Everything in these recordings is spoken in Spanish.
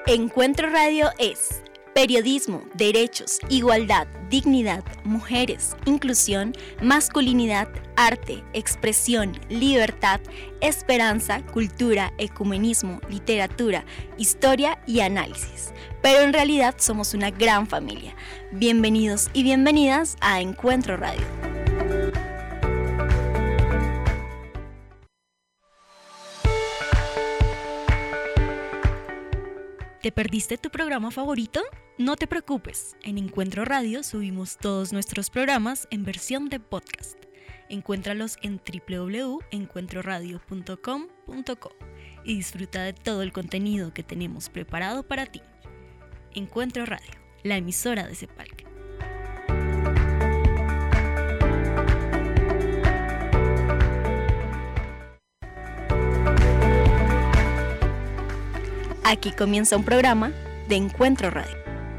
Encuentro Radio es periodismo, derechos, igualdad, dignidad, mujeres, inclusión, masculinidad, arte, expresión, libertad, esperanza, cultura, ecumenismo, literatura, historia y análisis. Pero en realidad somos una gran familia. Bienvenidos y bienvenidas a Encuentro Radio. ¿Te perdiste tu programa favorito? No te preocupes, en Encuentro Radio subimos todos nuestros programas en versión de podcast. Encuéntralos en www.encuentroradio.com.co y disfruta de todo el contenido que tenemos preparado para ti. Encuentro Radio, la emisora de Cepalca. Aquí comienza un programa de Encuentro Radio.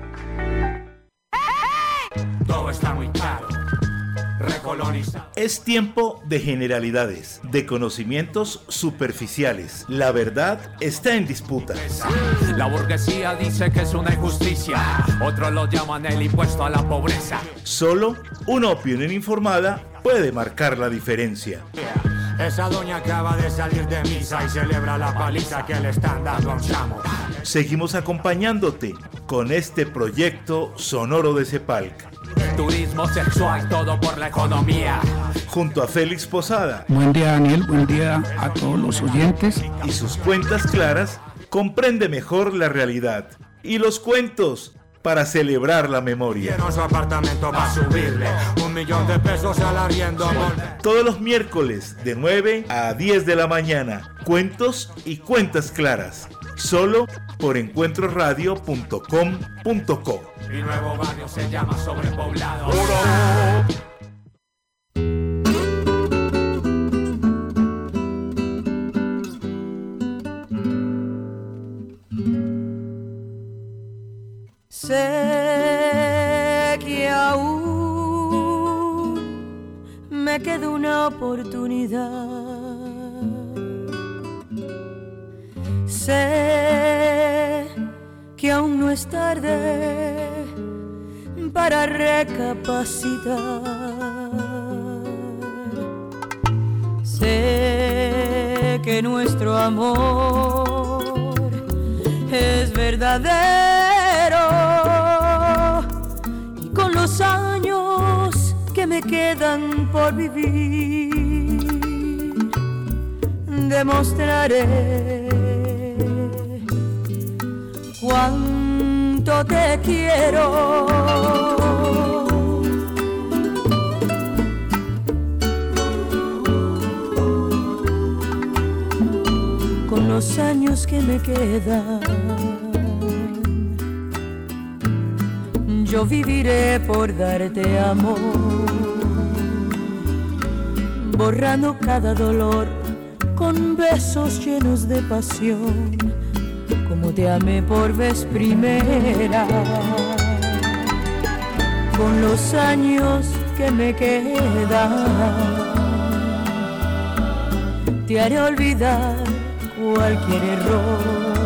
Todo está muy claro, recolonizado. Es tiempo de generalidades, de conocimientos superficiales. La verdad está en disputa. La burguesía dice que es una injusticia, otros lo llaman el impuesto a la pobreza. Solo una opinión informada puede marcar la diferencia. Esa doña acaba de salir de misa y celebra la paliza que le están dando a un chamo. Seguimos acompañándote con este proyecto sonoro de Cepalca. Turismo sexual, todo por la economía. Junto a Félix Posada. Buen día, Daniel, buen día a todos los oyentes. Y sus cuentas claras, comprende mejor la realidad. Y los cuentos, para celebrar la memoria. Quiero su apartamento para subirle $1,000,000 pesos al arriendo. Todos los miércoles de 9 a 10 de la mañana. Cuentos y cuentas claras. Solo por encuentroradio.com.co. Mi nuevo barrio se llama Sobrepoblado. Sé que aún me queda una oportunidad. Sé que aún no es tarde para recapacitar. Sé que nuestro amor es verdadero y con los años que me quedan por vivir demostraré cuánto te quiero. Con los años que me quedan, yo viviré por darte amor, borrando cada dolor con besos llenos de pasión, como te amé por vez primera. Con los años que me quedan, te haré olvidar cualquier error.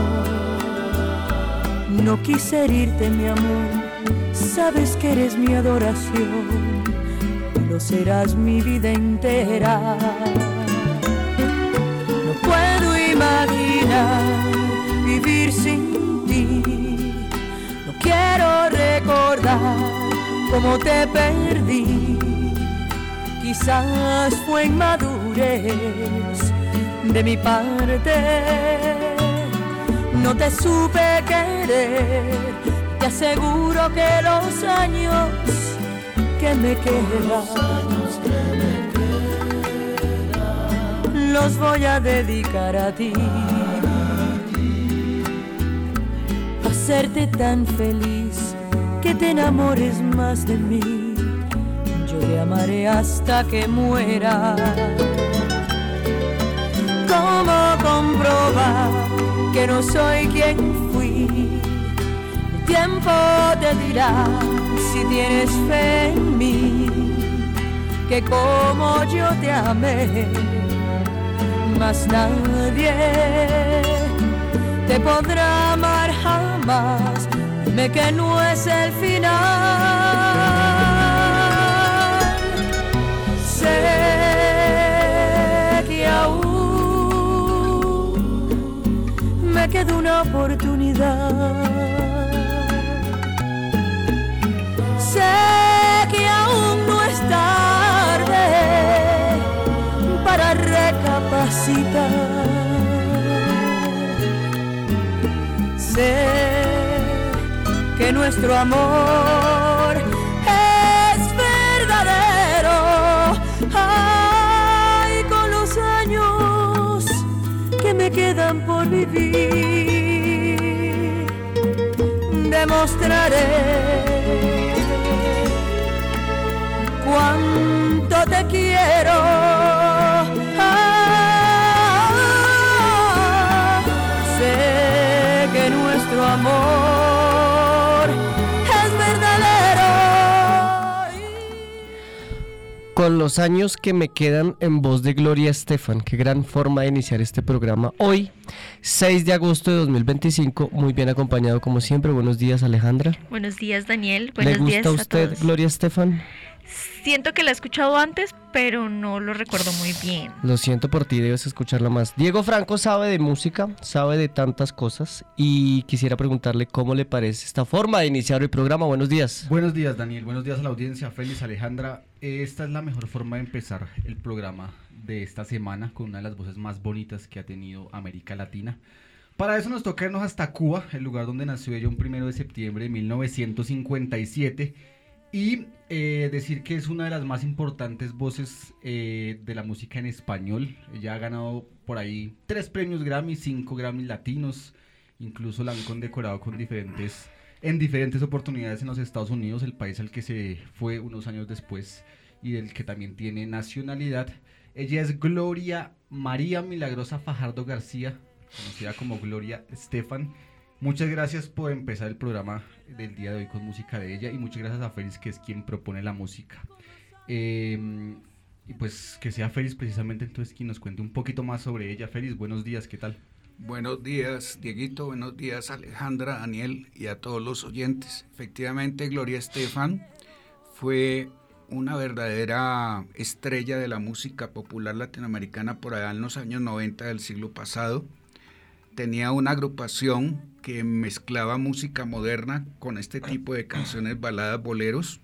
No quise herirte, mi amor, sabes que eres mi adoración y lo serás mi vida entera. No puedo imaginar vivir sin ti. No quiero recordar cómo te perdí. Quizás fue inmadurez de mi parte. No te supe querer. Te aseguro que los años que me quedan los voy a dedicar a ti. Hacerte tan feliz que te enamores más de mí. Yo te amaré hasta que muera. ¿Cómo comprobar que no soy quien fui? El tiempo te dirá si tienes fe en mí, que como yo te amé, más nadie te podrá amar jamás. más, dime que no es el final. Sé que aún me queda una oportunidad. Sé que aún no es tarde para recapacitar. Sé que nuestro amor es verdadero. Ay, con los años que me quedan por vivir, demostraré cuánto te quiero. Sé que nuestro amor es verdadero. Con los años que me quedan, en voz de Gloria Estefan. Qué gran forma de iniciar este programa hoy, 6 de agosto de 2025, muy bien acompañado como siempre. Buenos días, Alejandra. Buenos días, Daniel. Buenos días ¿Le gusta a usted todos. Gloria Estefan? Siento que la he escuchado antes, pero no lo recuerdo muy bien. Lo siento por ti, debes escucharla más. Diego Franco sabe de música, sabe de tantas cosas y quisiera preguntarle cómo le parece esta forma de iniciar el programa. Buenos días. Buenos días, Daniel. Buenos días a la audiencia. Félix, Alejandra. Esta es la mejor forma de empezar el programa de esta semana con una de las voces más bonitas que ha tenido América Latina. Para eso nos toca irnos hasta Cuba, el lugar donde nació ella un 1 de septiembre de 1957. Y decir que es una de las más importantes voces de la música en español. Ella ha ganado por ahí 3 premios Grammy, 5 Grammys latinos. Incluso la han condecorado en diferentes oportunidades en los Estados Unidos, el país al que se fue unos años después y del que también tiene nacionalidad. Ella es Gloria María Milagrosa Fajardo García, conocida como Gloria Estefan. Muchas gracias por empezar el programa del día de hoy con música de ella y muchas gracias a Félix, que es quien propone la música. Y pues que sea Félix precisamente entonces quien nos cuente un poquito más sobre ella. Félix, buenos días, ¿qué tal? Buenos días, Dieguito, buenos días, Alejandra, Daniel y a todos los oyentes. Efectivamente, Gloria Estefan fue una verdadera estrella de la música popular latinoamericana por allá en los años 90 del siglo pasado. Tenía una agrupación que mezclaba música moderna con este tipo de canciones, baladas, boleros.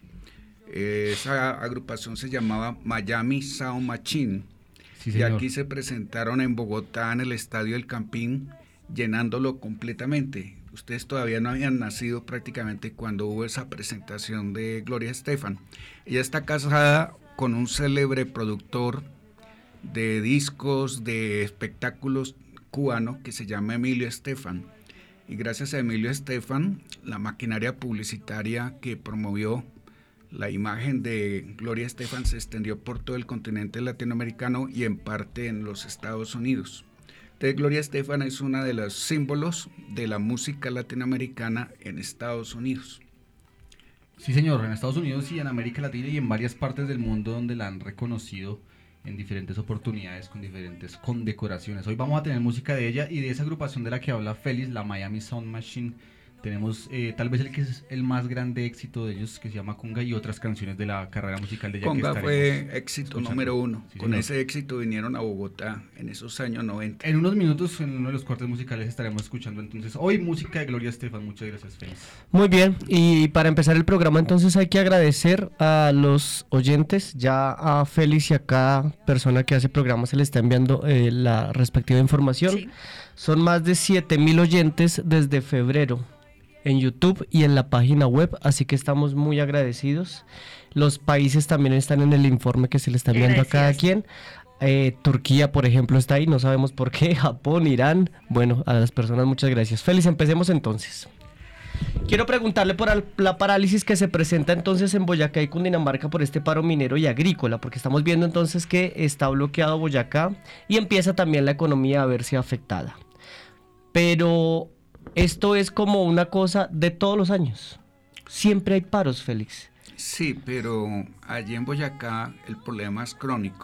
Esa agrupación se llamaba Miami Sound Machine. Sí, y aquí se presentaron en Bogotá en el Estadio El Campín, llenándolo completamente. Ustedes todavía no habían nacido prácticamente cuando hubo esa presentación de Gloria Estefan. Ella está casada con un célebre productor de discos, de espectáculos cubano que se llama Emilio Estefan. Y gracias a Emilio Estefan, la maquinaria publicitaria que promovió la imagen de Gloria Estefan se extendió por todo el continente latinoamericano y en parte en los Estados Unidos. Entonces, Gloria Estefan es una de los símbolos de la música latinoamericana en Estados Unidos. Sí, señor, en Estados Unidos y en América Latina y en varias partes del mundo donde la han reconocido en diferentes oportunidades con diferentes condecoraciones. Hoy vamos a tener música de ella y de esa agrupación de la que habla Félix, la Miami Sound Machine. Tenemos tal vez el que es el más grande éxito de ellos, que se llama Conga, y otras canciones de la carrera musical de ella. Conga fue éxito escuchando. Número 1. Sí, con señor. ese éxito vinieron a Bogotá en esos años 90. En unos minutos, en uno de los cortes musicales, estaremos escuchando entonces hoy música de Gloria Estefan. Muchas gracias, Félix. Muy bien, y para empezar el programa entonces hay que agradecer a los oyentes, ya a Félix y a cada persona que hace programa se le está enviando la respectiva información. Sí. Son más de 7,000 oyentes desde febrero en YouTube y en la página web, así que estamos muy agradecidos. Los países también están en el informe que se le está enviando a cada quien. Turquía, por ejemplo, está ahí, no sabemos por qué. Japón, Irán. Bueno, a las personas muchas gracias. Félix, empecemos entonces. Quiero preguntarle por la parálisis que se presenta entonces en Boyacá y Cundinamarca por este paro minero y agrícola, porque estamos viendo entonces que está bloqueado Boyacá y empieza también la economía a verse afectada. Pero esto es como una cosa de todos los años. Siempre hay paros, Félix. Sí, pero allí en Boyacá el problema es crónico.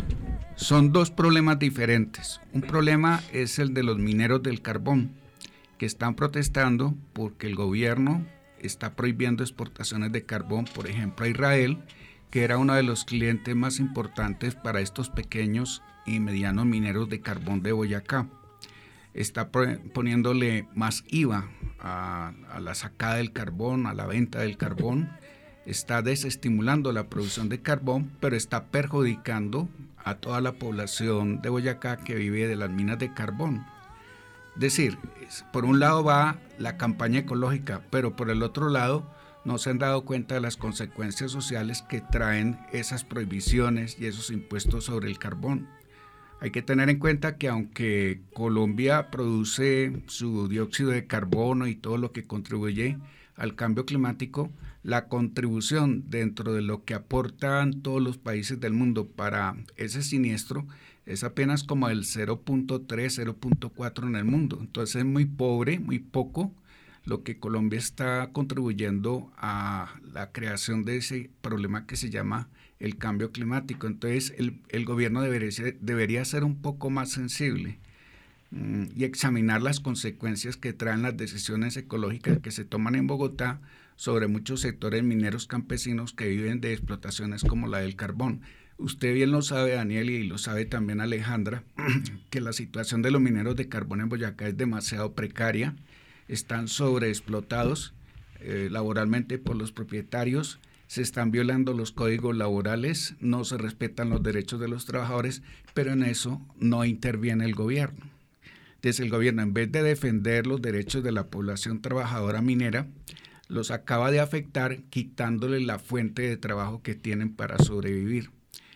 Son dos problemas diferentes. Un problema es el de los mineros del carbón, que están protestando porque el gobierno está prohibiendo exportaciones de carbón, por ejemplo, a Israel, que era uno de los clientes más importantes para estos pequeños y medianos mineros de carbón de Boyacá. Está poniéndole más IVA a la sacada del carbón, a la venta del carbón, está desestimulando la producción de carbón, pero está perjudicando a toda la población de Boyacá que vive de las minas de carbón. Es decir, por un lado va la campaña ecológica, pero por el otro lado no se han dado cuenta de las consecuencias sociales que traen esas prohibiciones y esos impuestos sobre el carbón. Hay que tener en cuenta que aunque Colombia produce su dióxido de carbono y todo lo que contribuye al cambio climático, la contribución dentro de lo que aportan todos los países del mundo para ese siniestro es apenas como el 0.3, 0.4 en el mundo. Entonces es muy pobre, muy poco lo que Colombia está contribuyendo a la creación de ese problema que se llama el cambio climático. Entonces el gobierno debería ser un poco más sensible y examinar las consecuencias que traen las decisiones ecológicas que se toman en Bogotá sobre muchos sectores mineros campesinos que viven de explotaciones como la del carbón. Usted bien lo sabe, Daniel, y lo sabe también Alejandra, que la situación de los mineros de carbón en Boyacá es demasiado precaria, están sobreexplotados laboralmente por los propietarios, se están violando los códigos laborales, no se respetan los derechos de los trabajadores, pero en eso no interviene el gobierno. Desde el gobierno, en vez de defender los derechos de la población trabajadora minera, los acaba de afectar quitándole la fuente de trabajo que tienen para sobrevivir.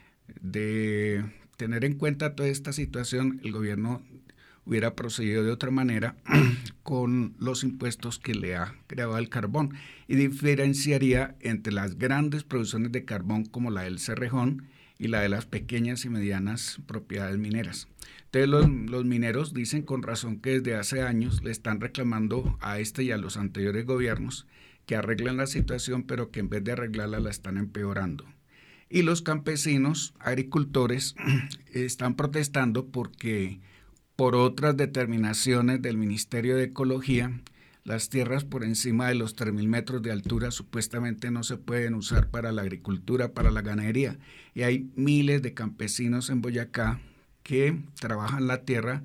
De tener en cuenta toda esta situación, el gobierno hubiera procedido de otra manera con los impuestos que le ha creado al carbón y diferenciaría entre las grandes producciones de carbón como la del Cerrejón y la de las pequeñas y medianas propiedades mineras. Entonces los mineros dicen con razón que desde hace años le están reclamando a este y a los anteriores gobiernos que arreglen la situación, pero que en vez de arreglarla la están empeorando. Y los campesinos, agricultores, están protestando porque por otras determinaciones del Ministerio de Ecología, las tierras por encima de los 3.000 metros de altura supuestamente no se pueden usar para la agricultura, para la ganadería. Y hay miles de campesinos en Boyacá que trabajan la tierra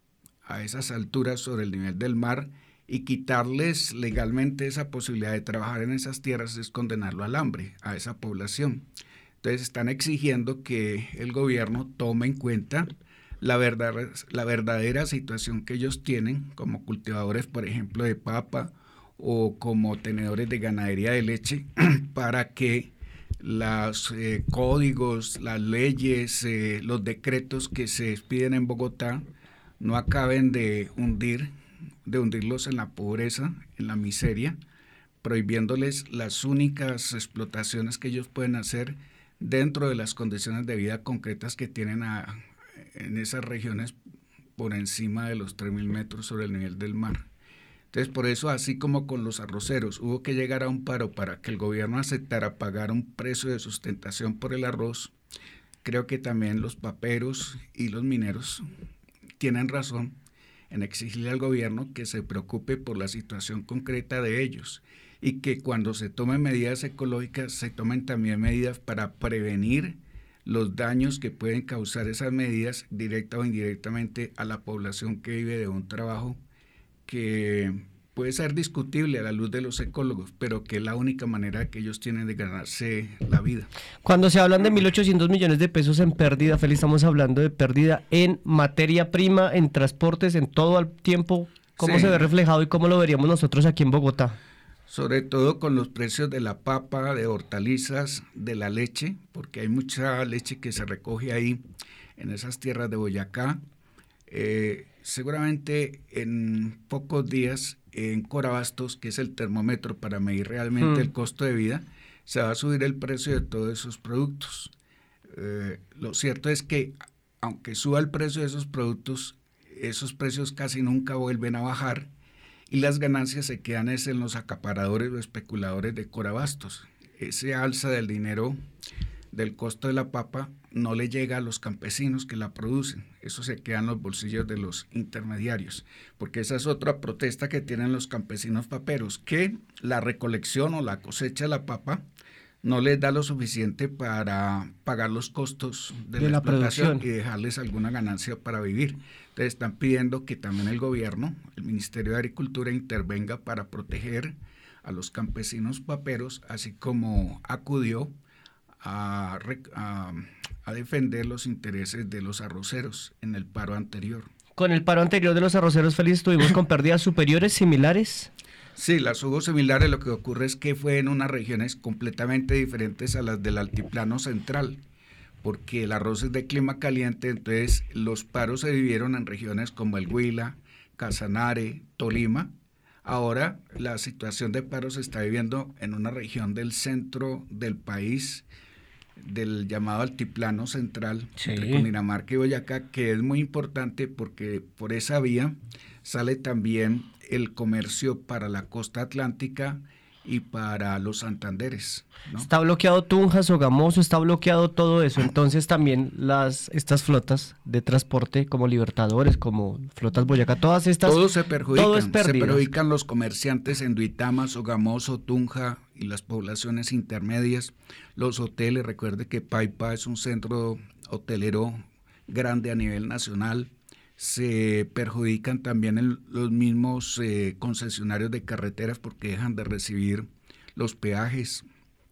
a esas alturas sobre el nivel del mar, y quitarles legalmente esa posibilidad de trabajar en esas tierras es condenarlo al hambre a esa población. Entonces están exigiendo que el gobierno tome en cuenta la verdadera situación que ellos tienen como cultivadores, por ejemplo, de papa o como tenedores de ganadería de leche, para que los códigos, las leyes, los decretos que se expiden en Bogotá no acaben de hundirlos en la pobreza, en la miseria, prohibiéndoles las únicas explotaciones que ellos pueden hacer dentro de las condiciones de vida concretas que tienen en esas regiones por encima de los 3.000 metros sobre el nivel del mar. Entonces, por eso, así como con los arroceros, hubo que llegar a un paro para que el gobierno aceptara pagar un precio de sustentación por el arroz, creo que también los paperos y los mineros tienen razón en exigirle al gobierno que se preocupe por la situación concreta de ellos y que cuando se tomen medidas ecológicas se tomen también medidas para prevenir los daños que pueden causar esas medidas directa o indirectamente a la población que vive de un trabajo que puede ser discutible a la luz de los ecólogos, pero que es la única manera que ellos tienen de ganarse la vida. Cuando se hablan de 1.800 millones de pesos en pérdida, Félix, estamos hablando de pérdida en materia prima, en transportes, en todo el tiempo. ¿Cómo se ve reflejado y cómo lo veríamos nosotros aquí en Bogotá? Sobre todo con los precios de la papa, de hortalizas, de la leche, porque hay mucha leche que se recoge ahí en esas tierras de Boyacá. Seguramente en pocos días en Corabastos, que es el termómetro para medir realmente el costo de vida, se va a subir el precio de todos esos productos. Lo cierto es que aunque suba el precio de esos productos, esos precios casi nunca vuelven a bajar y las ganancias se quedan en los acaparadores o especuladores de Corabastos. Ese alza del dinero del costo de la papa no le llega a los campesinos que la producen. Eso se queda en los bolsillos de los intermediarios, porque esa es otra protesta que tienen los campesinos paperos, que la recolección o la cosecha de la papa no les da lo suficiente para pagar los costos de la explotación y dejarles alguna ganancia para vivir. Entonces están pidiendo que también el gobierno, el Ministerio de Agricultura, intervenga para proteger a los campesinos paperos, así como acudió a defender los intereses de los arroceros en el paro anterior. Con el paro anterior de los arroceros, Félix, estuvimos con pérdidas superiores, similares. Sí, las hubo similares. Lo que ocurre es que fue en unas regiones completamente diferentes a las del altiplano central, porque el arroz es de clima caliente, entonces los paros se dividieron en regiones como el Huila, Casanare, Tolima. Ahora la situación de paro se está viviendo en una región del centro del país, del llamado altiplano central, entre Cundinamarca y Boyacá, que es muy importante porque por esa vía sale también el comercio para la costa atlántica y para los Santanderes, ¿no? Está bloqueado Tunja, Sogamoso, está bloqueado todo eso. Entonces también estas flotas de transporte como Libertadores, como flotas Boyacá, todas estas... Todos se perjudican, todo es perdido. Se perjudican los comerciantes en Duitama, Sogamoso, Tunja y las poblaciones intermedias, los hoteles. Recuerde que Paipa es un centro hotelero grande a nivel nacional. Se perjudican también los mismos concesionarios de carreteras porque dejan de recibir los peajes.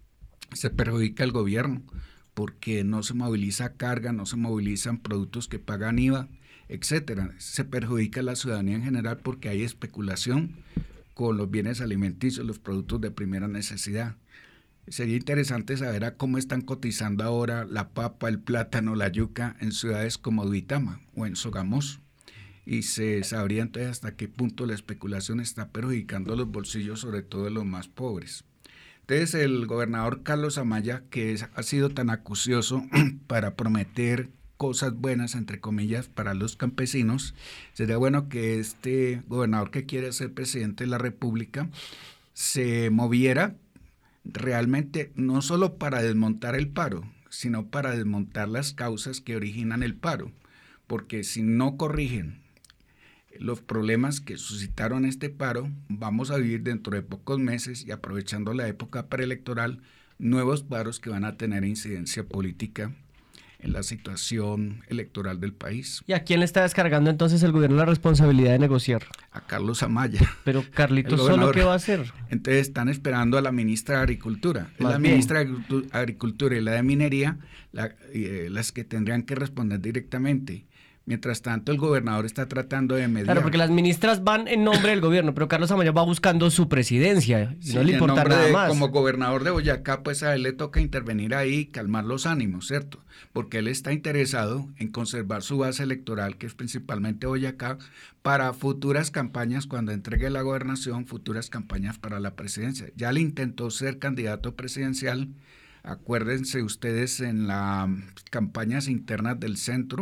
Se perjudica el gobierno porque no se moviliza carga, no se movilizan productos que pagan IVA, etcétera. Se perjudica a la ciudadanía en general porque hay especulación con los bienes alimenticios, los productos de primera necesidad. Sería interesante saber a cómo están cotizando ahora la papa, el plátano, la yuca en ciudades como Duitama o en Sogamoso. Y se sabría entonces hasta qué punto la especulación está perjudicando los bolsillos, sobre todo de los más pobres. Entonces el gobernador Carlos Amaya, que ha sido tan acucioso para prometer cosas buenas, entre comillas, para los campesinos, sería bueno que este gobernador que quiere ser presidente de la República se moviera realmente no solo para desmontar el paro, sino para desmontar las causas que originan el paro, porque si no corrigen los problemas que suscitaron este paro, vamos a vivir dentro de pocos meses, y aprovechando la época preelectoral, nuevos paros que van a tener incidencia política en la situación electoral del país. ¿Y a quién le está descargando entonces el gobierno la responsabilidad de negociar? A Carlos Amaya. Pero Carlitos ¿solo qué va a hacer? Entonces están esperando a la ministra de Agricultura. Es la ministra de Agricultura y la de Minería las que tendrían que responder directamente. Mientras tanto, el gobernador está tratando de mediar. Claro, porque las ministras van en nombre del gobierno, pero Carlos Amaya va buscando su presidencia. Y sí, no le importa nada más. Como gobernador de Boyacá, pues a él le toca intervenir ahí y calmar los ánimos, ¿cierto? Porque él está interesado en conservar su base electoral, que es principalmente Boyacá, para futuras campañas, cuando entregue la gobernación, futuras campañas para la presidencia. Ya le intentó ser candidato presidencial, acuérdense ustedes, en las campañas internas del centro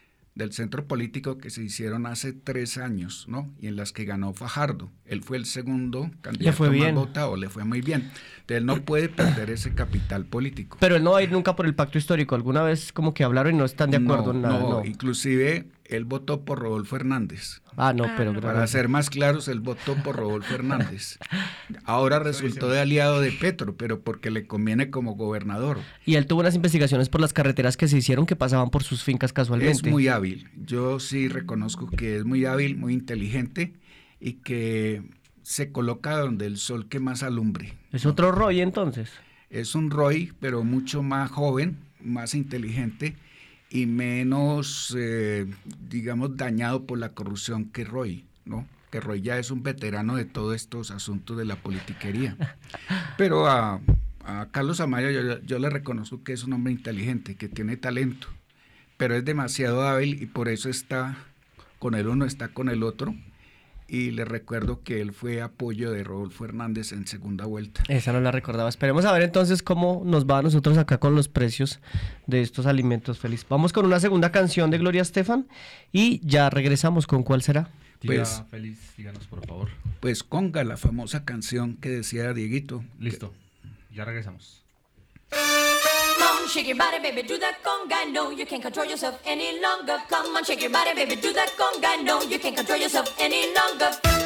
político que se hicieron hace 3 años, ¿no? Y en las que ganó Fajardo. Él fue el segundo candidato más votado, le fue muy bien. Entonces él no puede perder ese capital político. Pero él no va a ir nunca por el pacto histórico. Alguna vez como que hablaron y no están de acuerdo en nada. No, inclusive él votó por Rodolfo Hernández. Pero para ser más claros, él votó por Rodolfo Hernández. Ahora resultó de aliado de Petro, pero porque le conviene como gobernador. Y él tuvo unas investigaciones por las carreteras que se hicieron que pasaban por sus fincas casualmente. Es muy hábil. Yo sí reconozco que es muy hábil, muy inteligente y que se coloca donde el sol que más alumbre. ¿Es otro Roy entonces? Es un Roy, pero mucho más joven, más inteligente y menos, digamos, dañado por la corrupción que Roy, ¿no? Que Roy ya es un veterano de todos estos asuntos de la politiquería. Pero a Carlos Amaya yo le reconozco que es un hombre inteligente, que tiene talento, pero es demasiado hábil y por eso está con el uno, está con el otro. Y le recuerdo que él fue apoyo de Rodolfo Hernández en segunda vuelta. Esa no la recordaba. Esperemos a ver entonces cómo nos va a nosotros acá con los precios de estos alimentos, Félix. Vamos con una segunda canción de Gloria Estefan y ya regresamos. ¿Con cuál será? Pues, Félix, díganos por favor. Pues Conga, la famosa canción que decía Dieguito. Listo, ya regresamos. shake your body, baby, do that conga. No, you can't control yourself any longer. Come on, shake your body, baby, do that conga. No, you can't control yourself any longer.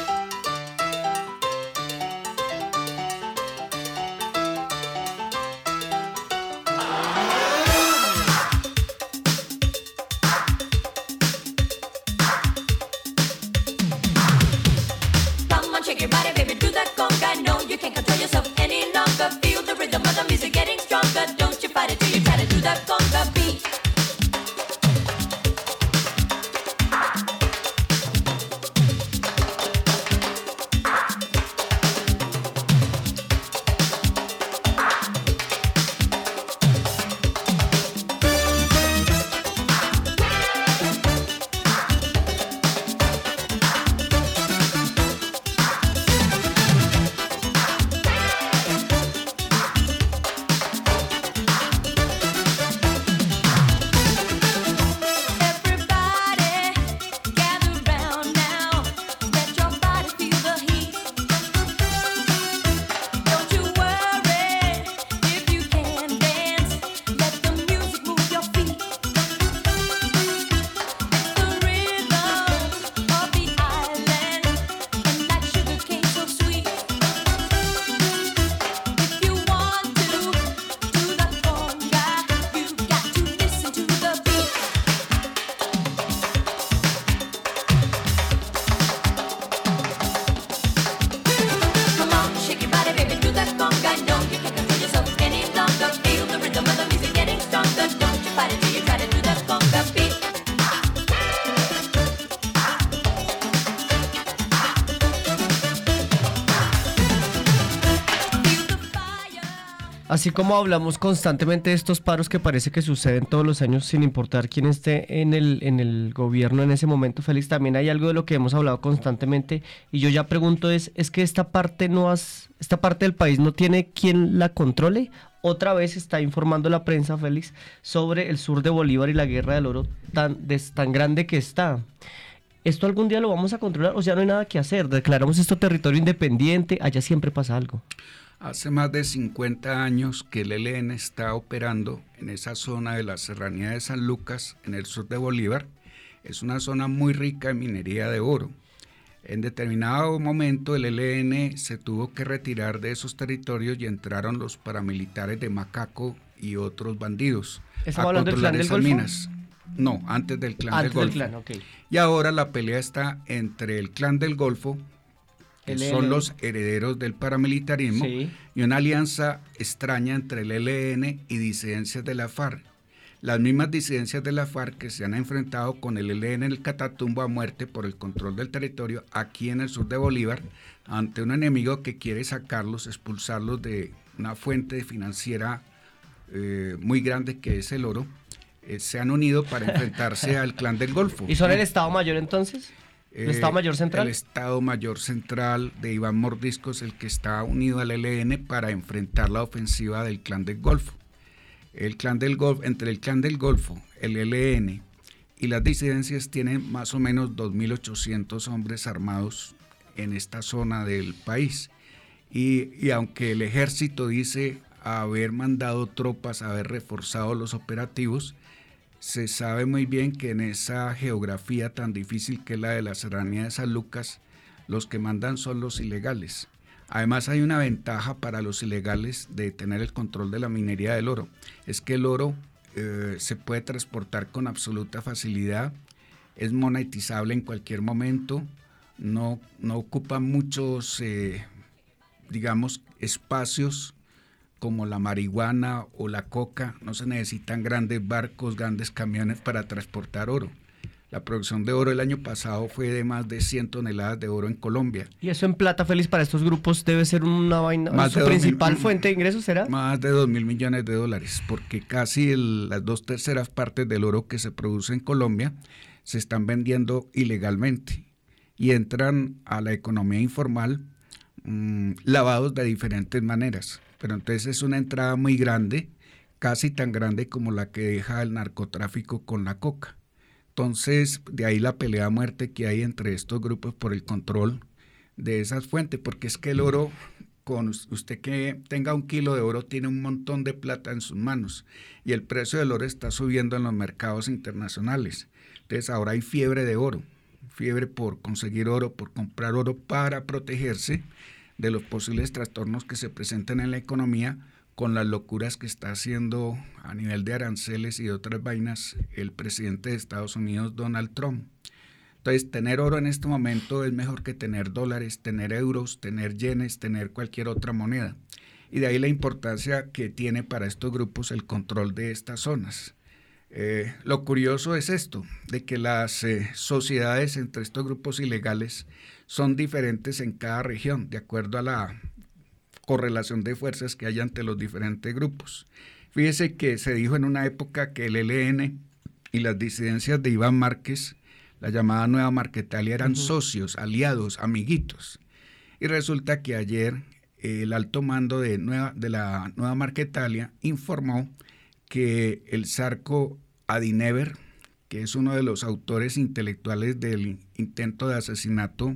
Shake your body, baby, do that conga. No, you can't control yourself any longer. Feel the rhythm of the music getting stronger. Don't you fight it till you try to do that conga beat. Así como hablamos constantemente de estos paros que parece que suceden todos los años sin importar quién esté en el gobierno en ese momento, Félix, también hay algo de lo que hemos hablado constantemente y yo ya pregunto es que esta parte del país no tiene quien la controle. Otra vez está informando la prensa, Félix, sobre el sur de Bolívar y la guerra del oro tan grande que está. ¿Esto algún día lo vamos a controlar o ya no hay nada que hacer? Declaramos esto territorio independiente, allá siempre pasa algo. Hace más de 50 años que el ELN está operando en esa zona de la serranía de San Lucas, en el sur de Bolívar. Es una zona muy rica en minería de oro. En determinado momento el ELN se tuvo que retirar de esos territorios y entraron los paramilitares de Macaco y otros bandidos a controlar esas minas. No, antes del Clan del Golfo. Okay. Y ahora la pelea está entre el Clan del Golfo, que son los herederos del paramilitarismo, sí, y una alianza extraña entre el ELN y disidencias de la FARC. Las mismas disidencias de la FARC que se han enfrentado con el ELN en el Catatumbo a muerte por el control del territorio aquí en el sur de Bolívar, ante un enemigo que quiere sacarlos, expulsarlos de una fuente financiera muy grande que es el oro, se han unido para enfrentarse al Clan del Golfo. ¿Y son el Estado Mayor entonces? ¿El Estado Mayor Central? El Estado Mayor Central de Iván Mordisco es el que está unido al ELN para enfrentar la ofensiva del Clan del Golfo. Entre el Clan del Golfo, el ELN y las disidencias tienen más o menos 2.800 hombres armados en esta zona del país. Y aunque el ejército dice haber mandado tropas, haber reforzado los operativos, se sabe muy bien que en esa geografía tan difícil que es la de la serranía de San Lucas, los que mandan son los ilegales. Además hay una ventaja para los ilegales de tener el control de la minería del oro, es que el oro se puede transportar con absoluta facilidad, es monetizable en cualquier momento, no ocupa muchos, espacios como la marihuana o la coca, no se necesitan grandes barcos, grandes camiones para transportar oro. La producción de oro el año pasado fue de más de 100 toneladas de oro en Colombia. ¿Y eso en plata, Félix, para estos grupos debe ser una vaina, su principal fuente de ingresos será? Más de 2.000 millones de dólares, porque casi las 2/3 partes del oro que se produce en Colombia se están vendiendo ilegalmente y entran a la economía informal lavados de diferentes maneras. Pero entonces es una entrada muy grande, casi tan grande como la que deja el narcotráfico con la coca. Entonces, de ahí la pelea a muerte que hay entre estos grupos por el control de esas fuentes, porque es que el oro con usted que tenga 1 kilo de oro, tiene un montón de plata en sus manos y el precio del oro está subiendo en los mercados internacionales. Entonces ahora hay fiebre de oro, fiebre por conseguir oro, por comprar oro para protegerse de los posibles trastornos que se presentan en la economía con las locuras que está haciendo a nivel de aranceles y de otras vainas el presidente de Estados Unidos, Donald Trump. Entonces, tener oro en este momento es mejor que tener dólares, tener euros, tener yenes, tener cualquier otra moneda. Y de ahí la importancia que tiene para estos grupos el control de estas zonas. Lo curioso es esto, de que las sociedades entre estos grupos ilegales son diferentes en cada región, de acuerdo a la correlación de fuerzas que hay ante los diferentes grupos. Fíjese que se dijo en una época que el ELN y las disidencias de Iván Márquez, la llamada Nueva Marquetalia, eran socios, aliados, amiguitos. Y resulta que ayer el alto mando de la Nueva Marquetalia informó que el Zarco Adinever, que es uno de los autores intelectuales del intento de asesinato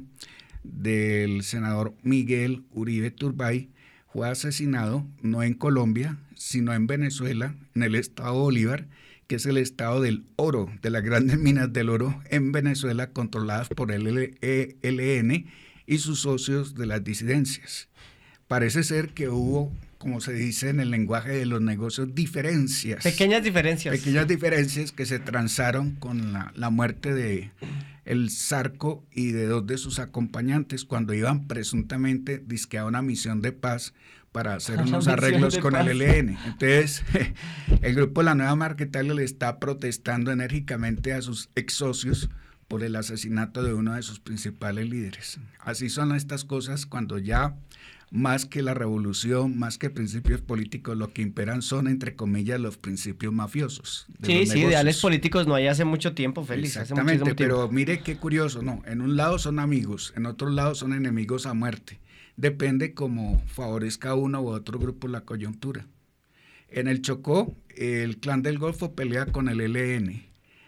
del senador Miguel Uribe Turbay, fue asesinado no en Colombia, sino en Venezuela, en el estado Bolívar, que es el estado del oro, de las grandes minas del oro en Venezuela, controladas por el ELN y sus socios de las disidencias. Parece ser que hubo, como se dice en el lenguaje de los negocios, diferencias. Pequeñas diferencias. Pequeñas diferencias que se transaron con la muerte de el Zarco y de 2 de sus acompañantes cuando iban presuntamente dizque a una misión de paz para hacer unos arreglos con el ELN. Entonces, el grupo La Nueva Marquetalia le está protestando enérgicamente a sus ex socios por el asesinato de uno de sus principales líderes. Así son estas cosas cuando ya más que la revolución, más que principios políticos, lo que imperan son, entre comillas, los principios mafiosos. Sí, ideales políticos no hay hace mucho tiempo, Félix. Exactamente, pero mire qué curioso, ¿no? En un lado son amigos, en otro lado son enemigos a muerte. Depende cómo favorezca uno u otro grupo la coyuntura. En el Chocó, el Clan del Golfo pelea con el ELN.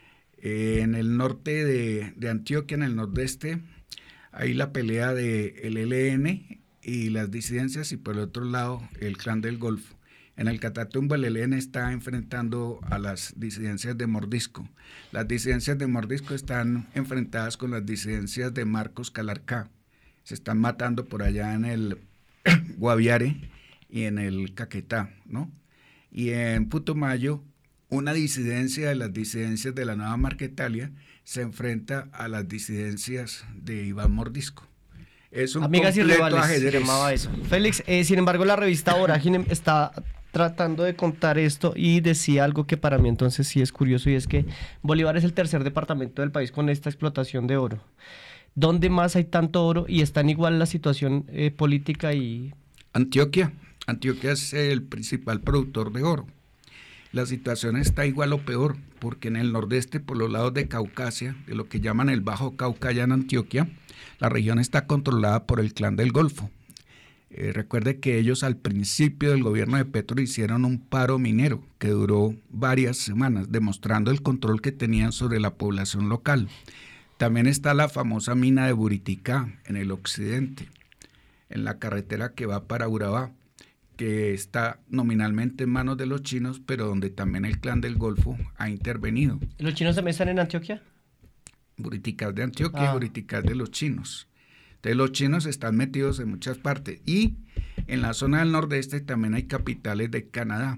En el norte de Antioquia, en el nordeste, hay la pelea del ELN y las disidencias, y por el otro lado el Clan del Golfo. En el Catatumbo el ELN está enfrentando a las disidencias de Mordisco. Las disidencias de Mordisco están enfrentadas con las disidencias de Marcos Calarcá. Se están matando por allá en el Guaviare y en el Caquetá, ¿no? Y en Putumayo, una disidencia de las disidencias de la Nueva Marquetalia se enfrenta a las disidencias de Iván Mordisco. Es un Amigas y rivales, ajedrez. se llamaba eso. Félix, sin embargo, la revista Vorágine está tratando de contar esto y decía algo que para mí entonces sí es curioso, y es que Bolívar es el 3er departamento del país con esta explotación de oro. ¿Dónde más hay tanto oro y está en igual la situación política y...? Antioquia. Antioquia es el principal productor de oro. La situación está igual o peor, porque en el nordeste, por los lados de Caucasia, de lo que llaman el Bajo Cauca allá en Antioquia, la región está controlada por el Clan del Golfo. Recuerde que ellos al principio del gobierno de Petro hicieron un paro minero que duró varias semanas, demostrando el control que tenían sobre la población local. También está la famosa mina de Buriticá en el occidente, en la carretera que va para Urabá, que está nominalmente en manos de los chinos, pero donde también el Clan del Golfo ha intervenido. ¿Los chinos también están en Antioquia? Buriticá es de Antioquia, Buriticá es de los chinos. Entonces los chinos están metidos en muchas partes. Y en la zona del nordeste también hay capitales de Canadá,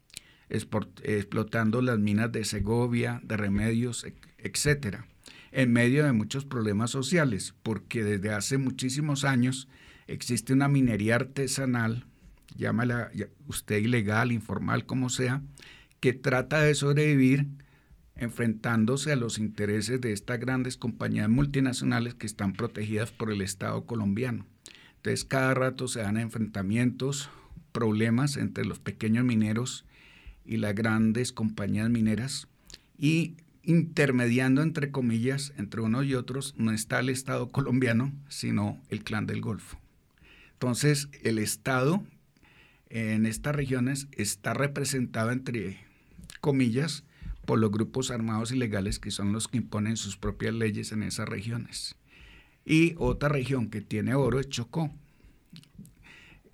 explotando las minas de Segovia, de Remedios, etcétera, en medio de muchos problemas sociales, porque desde hace muchísimos años existe una minería artesanal, llámala usted ilegal, informal, como sea, que trata de sobrevivir enfrentándose a los intereses de estas grandes compañías multinacionales que están protegidas por el Estado colombiano. Entonces cada rato se dan enfrentamientos, problemas entre los pequeños mineros y las grandes compañías mineras, y intermediando, entre comillas, entre unos y otros, no está el Estado colombiano, sino el Clan del Golfo. Entonces el Estado en estas regiones está representado, entre comillas, por los grupos armados ilegales, que son los que imponen sus propias leyes en esas regiones. Y otra región que tiene oro es Chocó.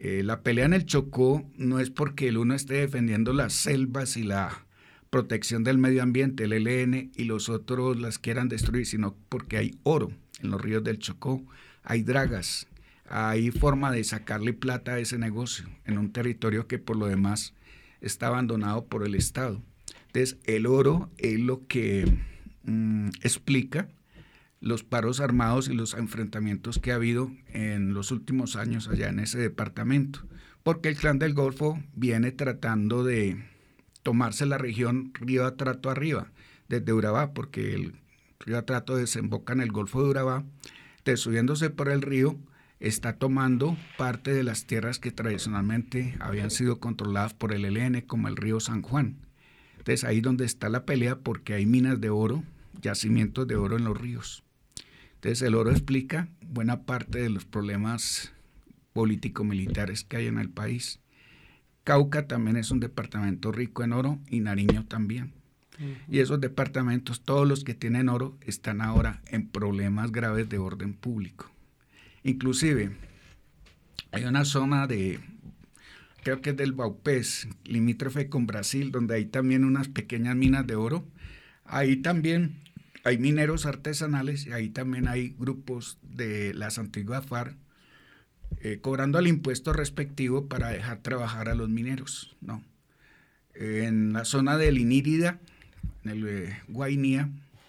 La pelea en el Chocó no es porque el uno esté defendiendo las selvas y la protección del medio ambiente, el ELN, y los otros las quieran destruir, sino porque hay oro en los ríos del Chocó, hay dragas, hay forma de sacarle plata a ese negocio en un territorio que por lo demás está abandonado por el Estado. Entonces, el oro es lo que explica los paros armados y los enfrentamientos que ha habido en los últimos años allá en ese departamento, porque el Clan del Golfo viene tratando de tomarse la región Río Atrato arriba, desde Urabá, porque el Río Atrato desemboca en el Golfo de Urabá, subiéndose por el río, está tomando parte de las tierras que tradicionalmente habían sido controladas por el ELN, como el río San Juan. Entonces ahí donde está la pelea, porque hay minas de oro, yacimientos de oro en los ríos. Entonces el oro explica buena parte de los problemas político-militares que hay en el país. Cauca también es un departamento rico en oro y Nariño también. Y esos departamentos, todos los que tienen oro, están ahora en problemas graves de orden público. Inclusive hay una zona creo que es del Baupés, limítrofe con Brasil, donde hay también unas pequeñas minas de oro. Ahí también hay mineros artesanales y ahí también hay grupos de las antiguas FARC cobrando el impuesto respectivo para dejar trabajar a los mineros, ¿no? En la zona del Inírida, en el Guainía,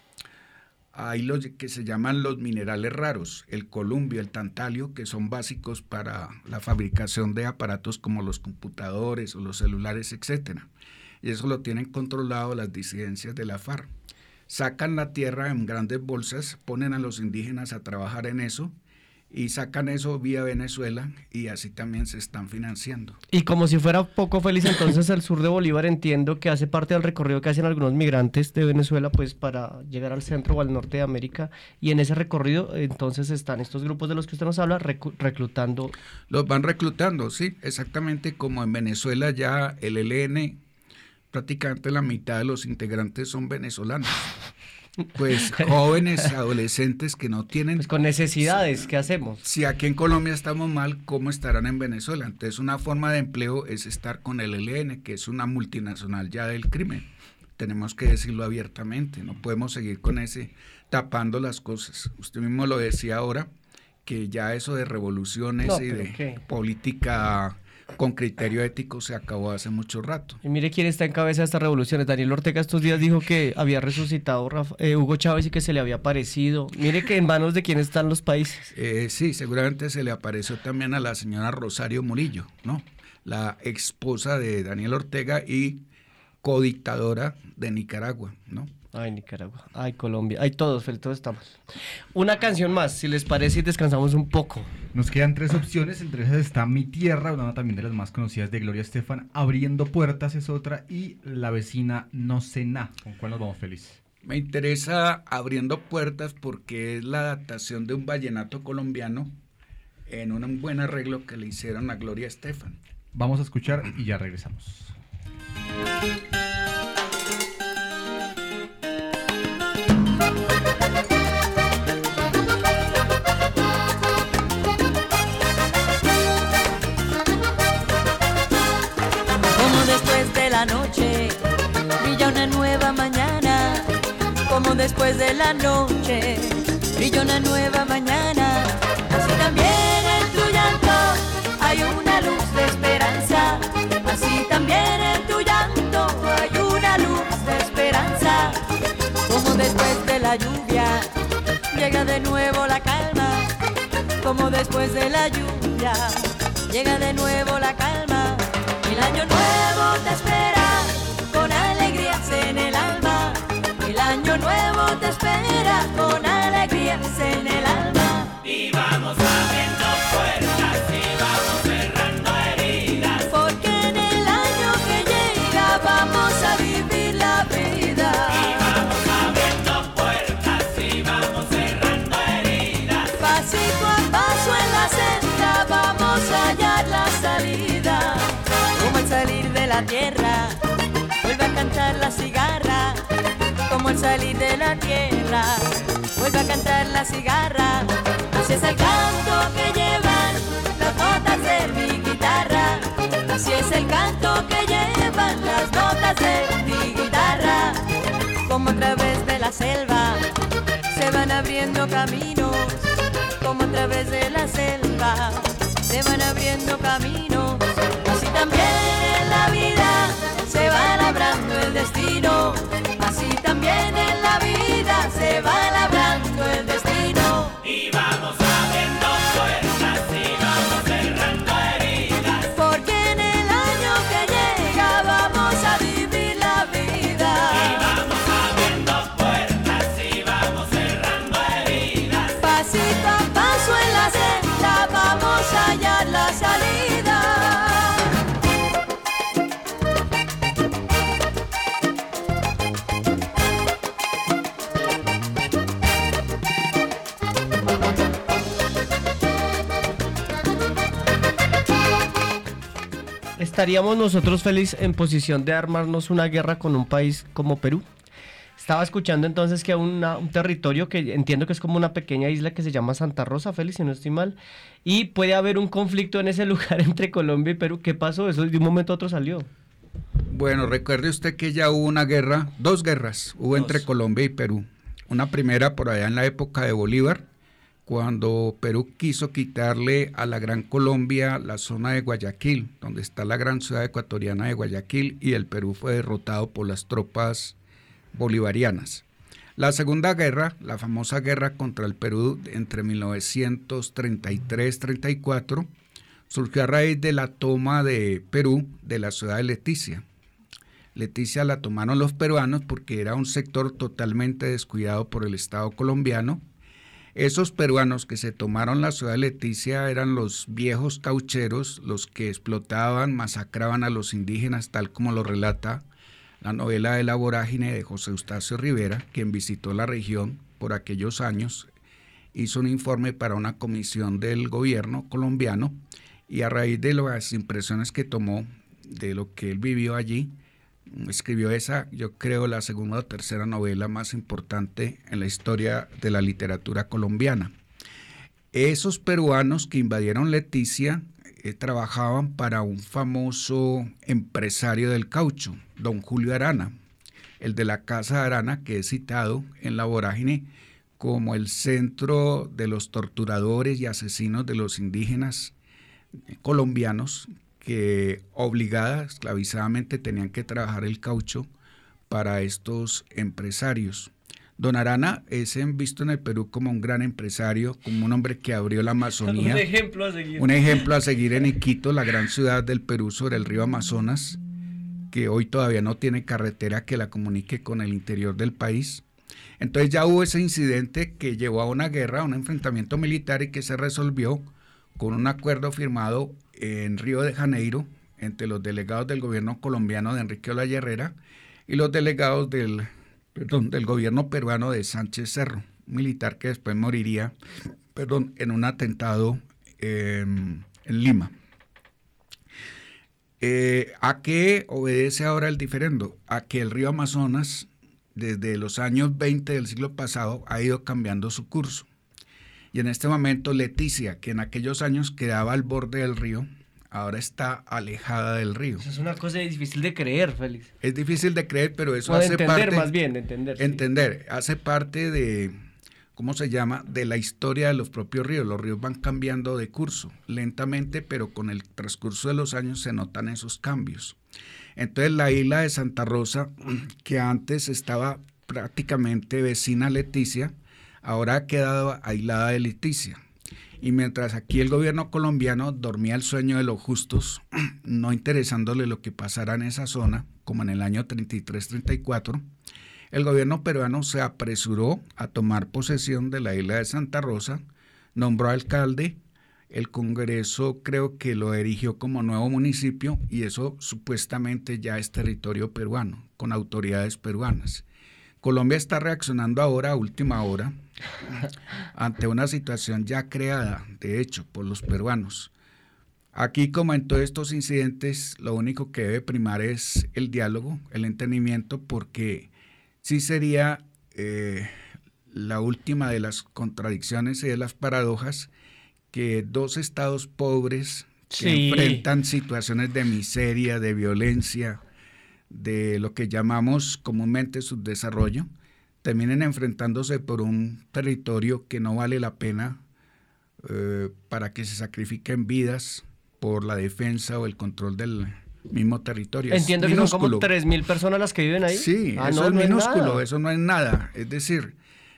hay los que se llaman los minerales raros, el columbio, el tantalio, que son básicos para la fabricación de aparatos como los computadores o los celulares, etcétera. Y eso lo tienen controlado las disidencias de la FARC. Sacan la tierra en grandes bolsas, ponen a los indígenas a trabajar en eso y sacan eso vía Venezuela y así también se están financiando. Y como si fuera poco feliz, entonces el sur de Bolívar entiendo que hace parte del recorrido que hacen algunos migrantes de Venezuela pues para llegar al centro o al norte de América, y en ese recorrido entonces están estos grupos de los que usted nos habla reclutando. Los van reclutando, sí, exactamente como en Venezuela ya el ELN, prácticamente la mitad de los integrantes son venezolanos. Pues jóvenes, adolescentes que no tienen... Pues con necesidades, ¿qué hacemos? Si aquí en Colombia estamos mal, ¿cómo estarán en Venezuela? Entonces una forma de empleo es estar con el ELN, que es una multinacional ya del crimen. Tenemos que decirlo abiertamente, no podemos seguir con ese tapando las cosas. Usted mismo lo decía ahora, que ya eso de revoluciones y de política con criterio ético se acabó hace mucho rato. Y mire quién está en cabeza de estas revoluciones. Daniel Ortega estos días dijo que había resucitado Hugo Chávez y que se le había aparecido. Mire que en manos de quién están los países. Sí, seguramente se le apareció también a la señora Rosario Murillo, ¿no? La esposa de Daniel Ortega y codictadora de Nicaragua, ¿no? Ay, Nicaragua, ay, Colombia, ay, todos estamos. Una canción más, si les parece, y descansamos un poco. Nos quedan 3 opciones, entre esas está Mi Tierra, una también de las más conocidas de Gloria Estefan. Abriendo Puertas es otra, y La Vecina No Sé Na. ¿Con cuál nos vamos, Félix? Me interesa Abriendo Puertas porque es la adaptación de un vallenato colombiano en un buen arreglo que le hicieron a Gloria Estefan. Vamos a escuchar y ya regresamos. Noche brilla una nueva mañana, como después de la noche brilla una nueva mañana. Así también en tu llanto hay una luz de esperanza, así también en tu llanto hay una luz de esperanza. Como después de la lluvia llega de nuevo la calma, como después de la lluvia llega de nuevo la calma. El año nuevo te espera con alegrías en el alma. El año nuevo te espera con alegrías en el alma. Y vamos abriendo puertas y vamos cerrando heridas, porque en el año que llega vamos a vivir la vida. y vamos abriendo puertas y vamos cerrando heridas. Pasito a paso en la senda vamos a hallar la salida. Como al salir de la tierra vuelve a cantar la cigarra, como al salir de la tierra vuelve a cantar la cigarra. Así es el canto que llevan las notas de mi guitarra. Así es el canto que llevan las notas de mi guitarra, como a través de la selva se van abriendo caminos, como a través de la selva se van abriendo caminos. Así también en la vida se va labrando el destino, así también en la vida se va labrando el destino. Y vamos abriendo puertas y vamos cerrando heridas, porque en el año que llega vamos a vivir la vida. y vamos abriendo puertas y vamos cerrando heridas. Pasito a paso en la senda vamos a hallar la salida. ¿Estaríamos nosotros felices en posición de armarnos una guerra con un país como Perú? Estaba escuchando entonces que hay un territorio que entiendo que es como una pequeña isla que se llama Santa Rosa, Félix, si no estoy mal, y puede haber un conflicto en ese lugar entre Colombia y Perú. ¿Qué pasó? Eso de un momento a otro salió. Bueno, recuerde usted que ya hubo una guerra, dos guerras hubo entre Colombia y Perú. Una primera por allá en la época de Bolívar, cuando Perú quiso quitarle a la Gran Colombia la zona de Guayaquil, donde está la gran ciudad ecuatoriana de Guayaquil, y el Perú fue derrotado por las tropas bolivarianas. La segunda guerra, la famosa guerra contra el Perú entre 1933-34, surgió a raíz de la toma de Perú de la ciudad de Leticia. Leticia la tomaron los peruanos porque era un sector totalmente descuidado por el Estado colombiano. Esos peruanos que se tomaron la ciudad de Leticia eran los viejos caucheros, los que explotaban, masacraban a los indígenas, tal como lo relata la novela de La Vorágine de José Eustacio Rivera, quien visitó la región por aquellos años, hizo un informe para una comisión del gobierno colombiano y a raíz de las impresiones que tomó de lo que él vivió allí, escribió esa, yo creo, la segunda o tercera novela más importante en la historia de la literatura colombiana. Esos peruanos que invadieron Leticia trabajaban para un famoso empresario del caucho, don Julio Arana, el de la Casa de Arana, que es citado en La Vorágine como el centro de los torturadores y asesinos de los indígenas colombianos que obligada, esclavizadamente tenían que trabajar el caucho para estos empresarios. Don Arana es visto en el Perú como un gran empresario, como un hombre que abrió la Amazonía. Un ejemplo a seguir. Un ejemplo a seguir en Iquito, la gran ciudad del Perú sobre el río Amazonas, que hoy todavía no tiene carretera que la comunique con el interior del país. Entonces ya hubo ese incidente que llevó a una guerra, a un enfrentamiento militar y que se resolvió con un acuerdo firmado en Río de Janeiro entre los delegados del gobierno colombiano de Enrique Olaya Herrera y los delegados del gobierno peruano de Sánchez Cerro, un militar que después moriría en un atentado en Lima. ¿A qué obedece ahora el diferendo? A que el río Amazonas, desde los años 20 del siglo pasado, ha ido cambiando su curso. Y en este momento Leticia, que en aquellos años quedaba al borde del río, ahora está alejada del río. Eso es una cosa difícil de creer, Félix. Es difícil de creer, pero eso hace entender, parte... más bien, entender. Entender, hace parte de, ¿cómo se llama?, de la historia de los propios ríos. Los ríos van cambiando de curso, lentamente, pero con el transcurso de los años se notan esos cambios. Entonces la isla de Santa Rosa, que antes estaba prácticamente vecina a Leticia, ahora ha quedado aislada de Leticia. Y mientras aquí el gobierno colombiano dormía el sueño de los justos, no interesándole lo que pasara en esa zona, como en el año 33-34, el gobierno peruano se apresuró a tomar posesión de la isla de Santa Rosa, nombró alcalde, el Congreso creo que lo erigió como nuevo municipio y eso supuestamente ya es territorio peruano, con autoridades peruanas. Colombia está reaccionando ahora a última hora ante una situación ya creada, de hecho, por los peruanos. Aquí, como en todos estos incidentes, lo único que debe primar es el diálogo, el entendimiento, porque sí sería la última de las contradicciones y de las paradojas que dos estados pobres, que enfrentan situaciones de miseria, de violencia, de lo que llamamos comúnmente subdesarrollo, terminen enfrentándose por un territorio que no vale la pena para que se sacrifiquen vidas por la defensa o el control del mismo territorio. Entiendo que son como 3.000 personas las que viven ahí. Sí, eso es minúsculo, eso no es nada. Es decir,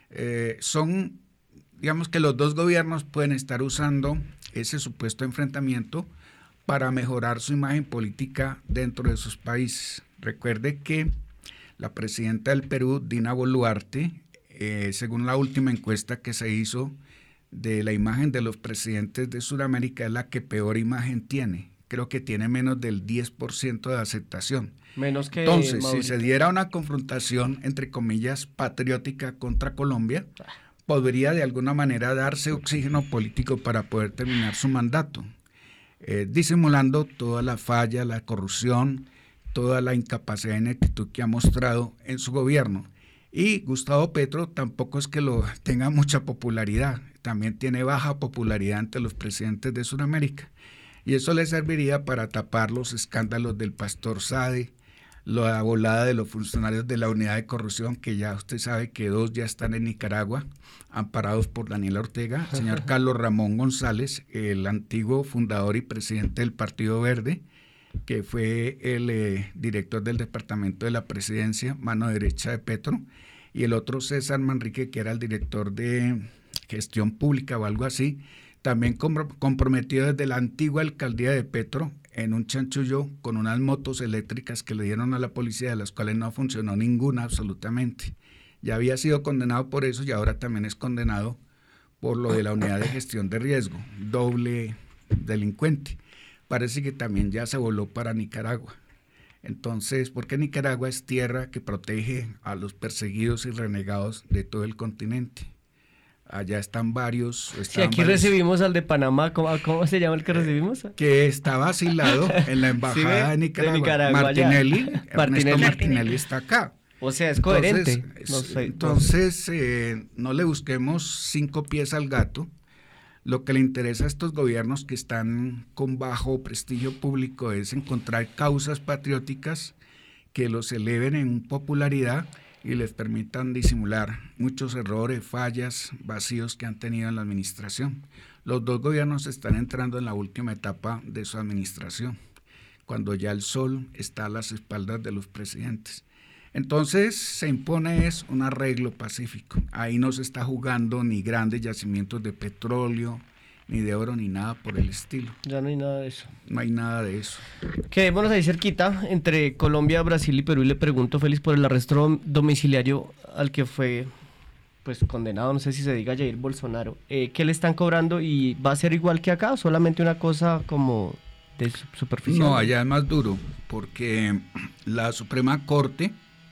digamos que los dos gobiernos pueden estar usando ese supuesto enfrentamiento para mejorar su imagen política dentro de sus países. Recuerde que la presidenta del Perú, Dina Boluarte, según la última encuesta que se hizo de la imagen de los presidentes de Sudamérica, es la que peor imagen tiene. Creo que tiene menos del 10% de aceptación. Menos que Entonces, Mauricio. si se diera una confrontación, entre comillas, patriótica contra Colombia, podría de alguna manera darse oxígeno político para poder terminar su mandato, disimulando toda la falla, la corrupción, toda la incapacidad y ineptitud que ha mostrado en su gobierno. Y Gustavo Petro tampoco es que lo tenga mucha popularidad, también tiene baja popularidad ante los presidentes de Sudamérica. Y eso le serviría para tapar los escándalos del Pastor Sade, la volada de los funcionarios de la unidad de corrupción, que ya usted sabe que 2 ya están en Nicaragua, amparados por Daniel Ortega, el señor Carlos Ramón González, el antiguo fundador y presidente del Partido Verde, que fue el director del Departamento de la Presidencia, mano derecha de Petro, y el otro César Manrique, que era el director de Gestión Pública o algo así, también comprometido desde la antigua alcaldía de Petro en un chanchullo con unas motos eléctricas que le dieron a la policía, de las cuales no funcionó ninguna absolutamente. Ya había sido condenado por eso y ahora también es condenado por lo de la unidad de gestión de riesgo, doble delincuente. Parece que también ya se voló para Nicaragua. Entonces, porque Nicaragua es tierra que protege a los perseguidos y renegados de todo el continente. Allá están varios. Sí, aquí recibimos al de Panamá. ¿Cómo se llama el que recibimos? Que estaba asilado en la embajada de Nicaragua. Martinelli. Ernesto Martinelli está acá. O sea, es coherente. Entonces, no le busquemos 5 pies al gato. Lo que le interesa a estos gobiernos que están con bajo prestigio público es encontrar causas patrióticas que los eleven en popularidad y les permitan disimular muchos errores, fallas, vacíos que han tenido en la administración. Los dos gobiernos están entrando en la última etapa de su administración, cuando ya el sol está a las espaldas de los presidentes. Entonces se impone un arreglo pacífico. Ahí no se está jugando ni grandes yacimientos de petróleo, ni de oro, ni nada por el estilo. Ya no hay nada de eso. No hay nada de eso. Quedémonos ahí cerquita, entre Colombia, Brasil y Perú, y le pregunto, Félix, por el arresto domiciliario al que fue pues condenado, no sé si se diga Jair Bolsonaro. ¿Qué le están cobrando y va a ser igual que acá o solamente una cosa como de superficial? No, allá es más duro, porque la Suprema Corte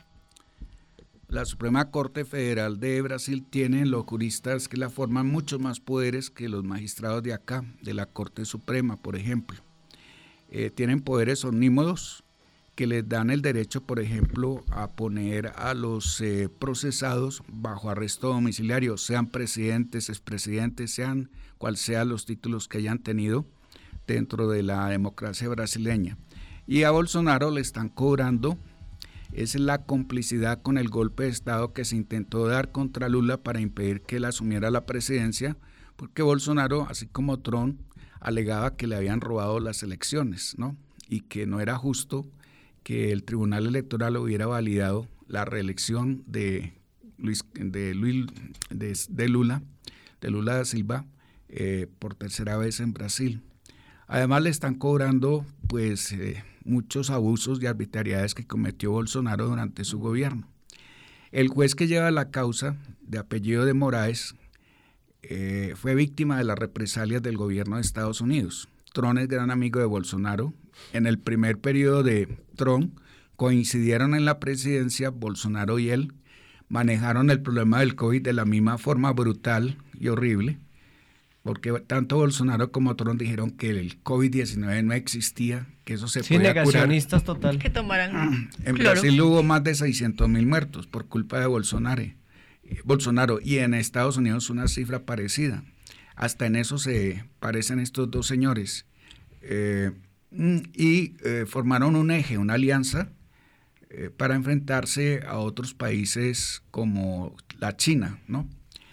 Federal de Brasil tiene los juristas que la forman muchos más poderes que los magistrados de acá, de la Corte Suprema, por ejemplo. Tienen poderes omnímodos que les dan el derecho, por ejemplo, a poner a los procesados bajo arresto domiciliario, sean presidentes, expresidentes, sean cual sean los títulos que hayan tenido dentro de la democracia brasileña. Y a Bolsonaro le están cobrando. Es la complicidad con el golpe de Estado que se intentó dar contra Lula para impedir que él asumiera la presidencia, porque Bolsonaro, así como Trump, alegaba que le habían robado las elecciones, ¿no? Y que no era justo que el Tribunal Electoral hubiera validado la reelección de Lula da Silva por tercera vez en Brasil. Además le están cobrando pues muchos abusos y arbitrariedades que cometió Bolsonaro durante su gobierno. El juez que lleva la causa, de apellido de Moraes, fue víctima de las represalias del gobierno de Estados Unidos. Trump es gran amigo de Bolsonaro. En el primer periodo de Trump coincidieron en la presidencia. Bolsonaro y él manejaron el problema del COVID de la misma forma brutal y horrible, porque tanto Bolsonaro como Trump dijeron que el COVID-19 no existía, que eso se podía curar. Negacionistas total. Que tomaran En Brasil hubo más de 600,000 muertos por culpa de Bolsonaro, y en Estados Unidos una cifra parecida. Hasta en eso se parecen estos dos señores. Formaron un eje, una alianza para enfrentarse a otros países como la China, ¿no?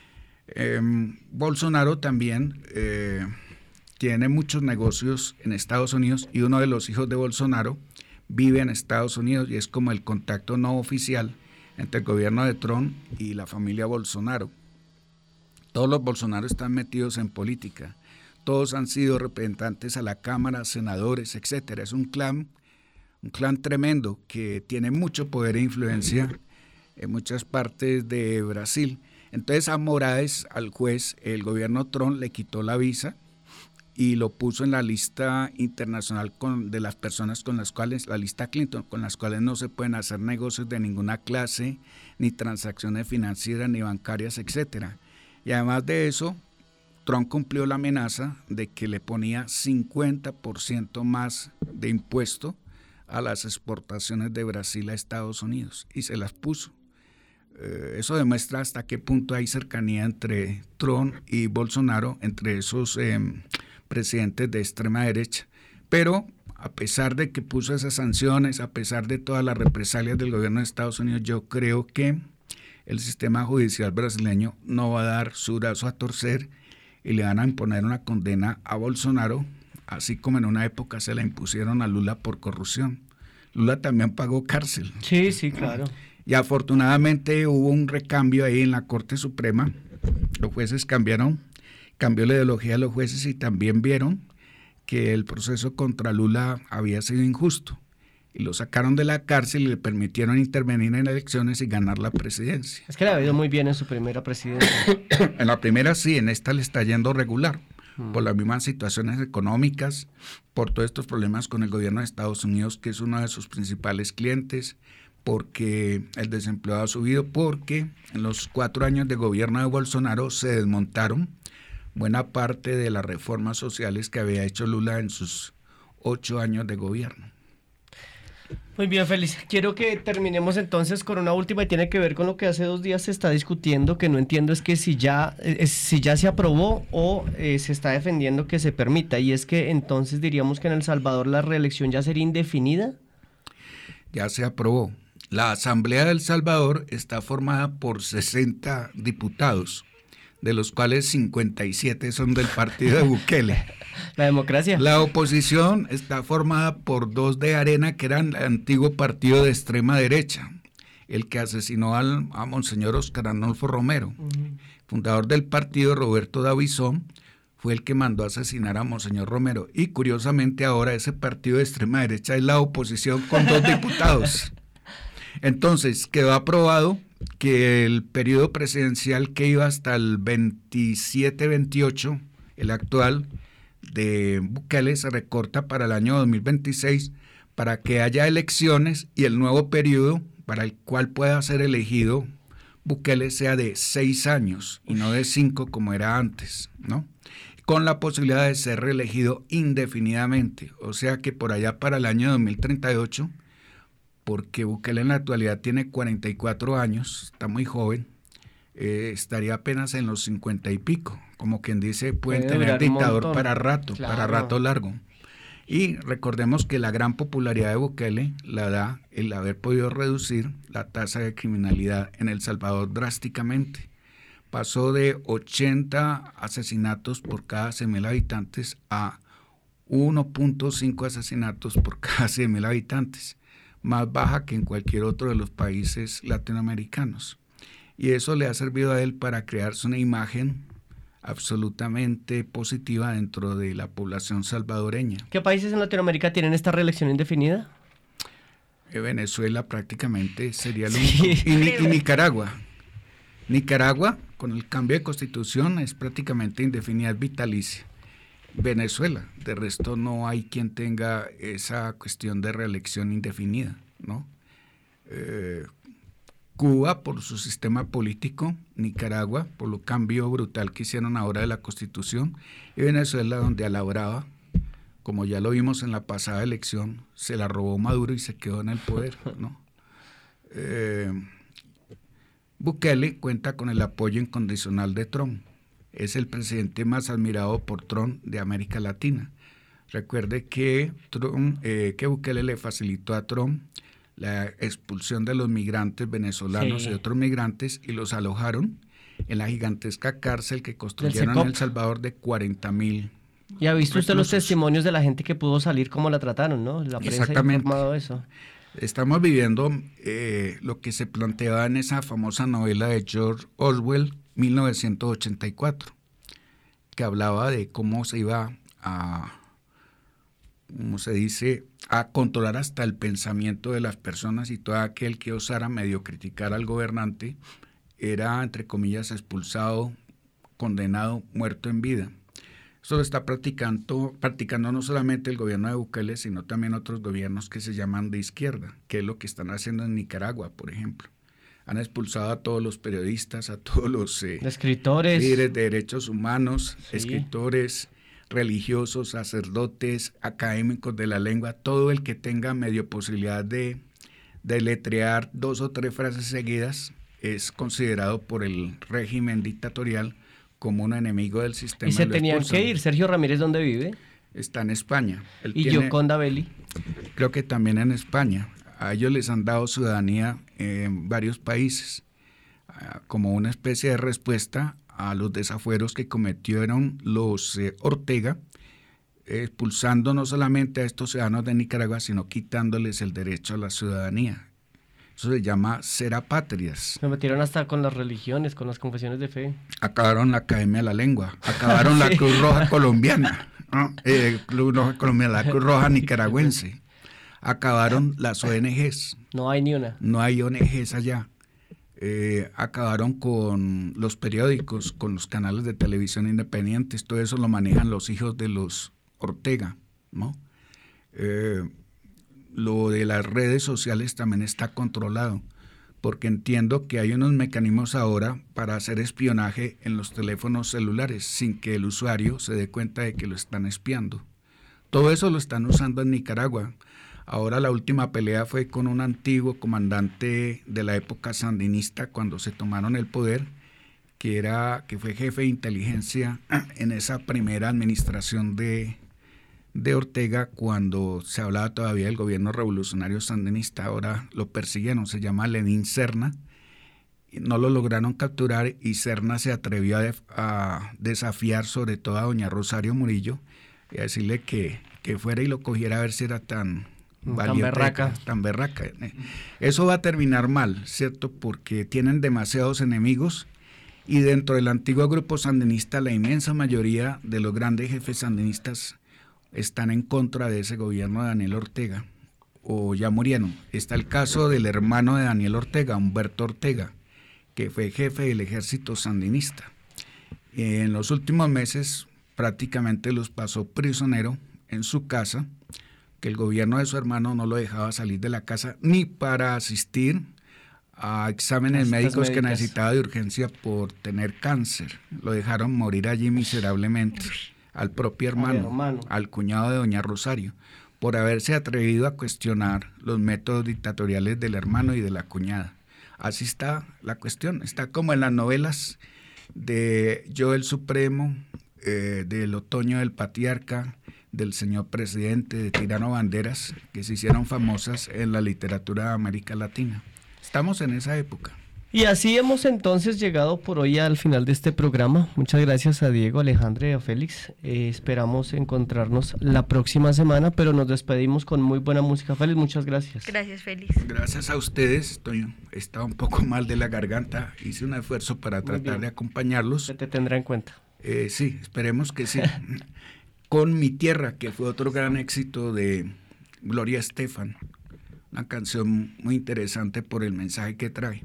Bolsonaro también tiene muchos negocios en Estados Unidos y uno de los hijos de Bolsonaro vive en Estados Unidos y es como el contacto no oficial entre el gobierno de Trump y la familia Bolsonaro. Todos los Bolsonaro están metidos en política, todos han sido representantes a la Cámara, senadores, etcétera. Es un clan tremendo que tiene mucho poder e influencia en muchas partes de Brasil. Entonces a Moraes, al juez, el gobierno Trump le quitó la visa y lo puso en la lista internacional de las personas con las cuales, la lista Clinton, con las cuales no se pueden hacer negocios de ninguna clase, ni transacciones financieras, ni bancarias, etcétera. Y además de eso, Trump cumplió la amenaza de que le ponía 50% más de impuesto a las exportaciones de Brasil a Estados Unidos, y se las puso. Eso demuestra hasta qué punto hay cercanía entre Trump y Bolsonaro, entre esos presidentes de extrema derecha. Pero a pesar de que puso esas sanciones, a pesar de todas las represalias del gobierno de Estados Unidos, yo creo que el sistema judicial brasileño no va a dar su brazo a torcer y le van a imponer una condena a Bolsonaro, así como en una época se la impusieron a Lula por corrupción. Lula también pagó cárcel. Sí, sí, claro. Y afortunadamente hubo un recambio ahí en la Corte Suprema. Los jueces cambió la ideología de los jueces y también vieron que el proceso contra Lula había sido injusto. Y lo sacaron de la cárcel y le permitieron intervenir en elecciones y ganar la presidencia. Es que le ha ido muy bien en su primera presidencia. En la primera sí, en esta le está yendo regular. Por las mismas situaciones económicas, por todos estos problemas con el gobierno de Estados Unidos, que es uno de sus principales clientes, porque el desempleo ha subido, porque en los 4 años de gobierno de Bolsonaro se desmontaron buena parte de las reformas sociales que había hecho Lula en sus 8 años de gobierno. Muy bien, Félix. Quiero que terminemos entonces con una última y tiene que ver con lo que hace 2 días se está discutiendo, que no entiendo es que si ya se aprobó o se está defendiendo que se permita, y es que entonces diríamos que en El Salvador la reelección ya sería indefinida. Ya se aprobó. La Asamblea de El Salvador está formada por 60 diputados, de los cuales 57 son del partido de Bukele. La democracia. La oposición está formada por 2 de Arena, que eran el antiguo partido de extrema derecha, el que asesinó a Monseñor Oscar Arnolfo Romero. Fundador del partido, Roberto Davison, fue el que mandó a asesinar a Monseñor Romero. Y curiosamente ahora ese partido de extrema derecha es la oposición con 2 diputados. Entonces quedó aprobado que el periodo presidencial que iba hasta el 27-28, el actual de Bukele, se recorta para el año 2026 para que haya elecciones y el nuevo periodo para el cual pueda ser elegido Bukele sea de 6 años y no de 5 como era antes, ¿no? Con la posibilidad de ser reelegido indefinidamente, o sea que por allá para el año 2038, porque Bukele en la actualidad tiene 44 años, está muy joven, estaría apenas en los 50 y pico, como quien dice, pueden tener dictador para rato, claro, para rato largo. Y recordemos que la gran popularidad de Bukele la da el haber podido reducir la tasa de criminalidad en El Salvador drásticamente. Pasó de 80 asesinatos por cada 100.000 habitantes a 1.5 asesinatos por cada 100.000 habitantes, más baja que en cualquier otro de los países latinoamericanos. Y eso le ha servido a él para crearse una imagen absolutamente positiva dentro de la población salvadoreña. ¿Qué países en Latinoamérica tienen esta reelección indefinida? Venezuela prácticamente sería el único. Y Nicaragua. Nicaragua, con el cambio de constitución, es prácticamente indefinida, es vitalicia. Venezuela, de resto no hay quien tenga esa cuestión de reelección indefinida, ¿no? Cuba por su sistema político, Nicaragua por lo cambio brutal que hicieron ahora de la Constitución, y Venezuela, donde a la brava, como ya lo vimos en la pasada elección, se la robó Maduro y se quedó en el poder, ¿no? Bukele cuenta con el apoyo incondicional de Trump. Es el presidente más admirado por Trump de América Latina. Recuerde que Bukele le facilitó a Trump la expulsión de los migrantes venezolanos y otros migrantes y los alojaron en la gigantesca cárcel que construyeron en El Salvador de 40.000. ¿Y ha visto usted los testimonios de la gente que pudo salir, cómo la trataron, no? La prensa ha informado de eso. Estamos viviendo lo que se planteaba en esa famosa novela de George Orwell, 1984, que hablaba de cómo se iba a, ¿cómo se dice?, a controlar hasta el pensamiento de las personas, y todo aquel que osara medio criticar al gobernante era, entre comillas, expulsado, condenado, muerto en vida. Eso lo está practicando no solamente el gobierno de Bukele, sino también otros gobiernos que se llaman de izquierda, que es lo que están haciendo en Nicaragua, por ejemplo. Han expulsado a todos los periodistas, a todos los escritores, líderes de derechos humanos, escritores, religiosos, sacerdotes, académicos de la lengua, todo el que tenga medio posibilidad de deletrear 2 o 3 frases seguidas es considerado por el régimen dictatorial como un enemigo del sistema. ¿Y se tenían que ir? ¿Sergio Ramírez dónde vive? Está en España. ¿Y Gioconda Belli? Creo que también en España. A ellos les han dado ciudadanía en varios países, como una especie de respuesta a los desafueros que cometieron los Ortega, expulsando no solamente a estos ciudadanos de Nicaragua, sino quitándoles el derecho a la ciudadanía. Eso se llama ser apátridas. Se metieron hasta con las religiones, con las confesiones de fe. Acabaron la Academia de la Lengua, acabaron la Cruz Roja colombiana, ¿no? Cruz Roja colombiana, la Cruz Roja nicaragüense. Acabaron las ONGs. No hay ni una. No hay ONGs allá. Acabaron con los periódicos, con los canales de televisión independientes. Todo eso lo manejan los hijos de los Ortega, ¿no? Lo de las redes sociales también está controlado, porque entiendo que hay unos mecanismos ahora para hacer espionaje en los teléfonos celulares sin que el usuario se dé cuenta de que lo están espiando. Todo eso lo están usando en Nicaragua. Ahora la última pelea fue con un antiguo comandante de la época sandinista cuando se tomaron el poder, que fue jefe de inteligencia en esa primera administración de Ortega, cuando se hablaba todavía del gobierno revolucionario sandinista. Ahora lo persiguieron, se llama Lenín Serna, no lo lograron capturar y Serna se atrevió a desafiar sobre todo a doña Rosario Murillo y a decirle que fuera y lo cogiera a ver si era tan berraca. Eso va a terminar mal, ¿cierto? Porque tienen demasiados enemigos y dentro del antiguo grupo sandinista la inmensa mayoría de los grandes jefes sandinistas están en contra de ese gobierno de Daniel Ortega, o ya murieron. Está el caso del hermano de Daniel Ortega, Humberto Ortega, que fue jefe del ejército sandinista. En los últimos meses prácticamente los pasó prisionero en su casa, que el gobierno de su hermano no lo dejaba salir de la casa ni para asistir a exámenes médicos que necesitaba de urgencia por tener cáncer. Lo dejaron morir allí miserablemente. Al propio hermano, al cuñado de doña Rosario, por haberse atrevido a cuestionar los métodos dictatoriales del hermano y de la cuñada. Así está la cuestión, está como en las novelas de Yo el Supremo, del Otoño del Patriarca, del Señor Presidente, de Tirano Banderas, que se hicieron famosas en la literatura de América Latina. Estamos en esa época. Y así hemos entonces llegado por hoy al final de este programa. Muchas gracias a Diego, Alejandra y a Félix. Esperamos encontrarnos la próxima semana, pero nos despedimos con muy buena música. Félix, muchas gracias. Gracias, Félix. Gracias a ustedes. Estaba un poco mal de la garganta. Hice un esfuerzo para tratar de acompañarlos. Se te tendrá en cuenta. Sí, esperemos que sí. Con Mi Tierra, que fue otro gran éxito de Gloria Estefan. Una canción muy interesante por el mensaje que trae.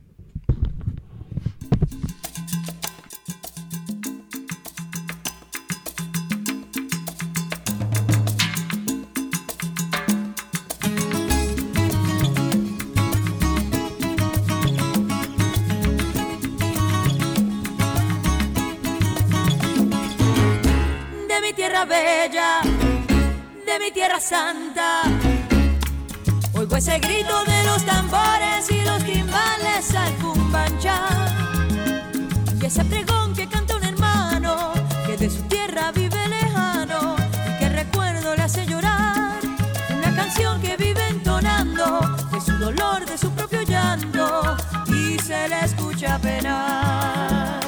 Bella, de mi tierra santa, oigo ese grito de los tambores y los timbales al cumbanchá, y ese pregón que canta un hermano que de su tierra vive lejano y que recuerdo le hace llorar, una canción que vive entonando de su dolor, de su propio llanto, y se le escucha penar.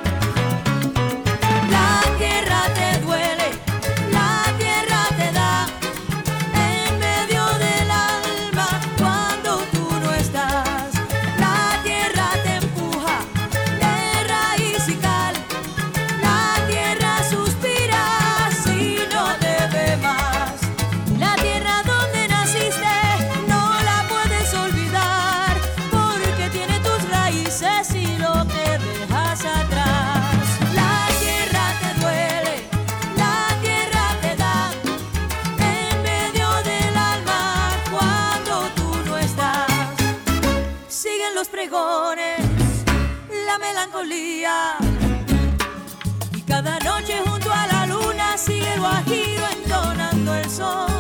La tierra te duele, la tierra te da en medio del alma cuando tú no estás. La tierra te empuja de raíz y cal, la tierra suspira si no te ve más. La tierra donde naciste no la puedes olvidar, porque tiene tus raíces y lo que dejas atrás. La tierra te duele, la tierra te da en medio del alma cuando tú no estás. Siguen los pregones, la melancolía, y cada noche junto a la luna sigue el guajiro entonando el sol.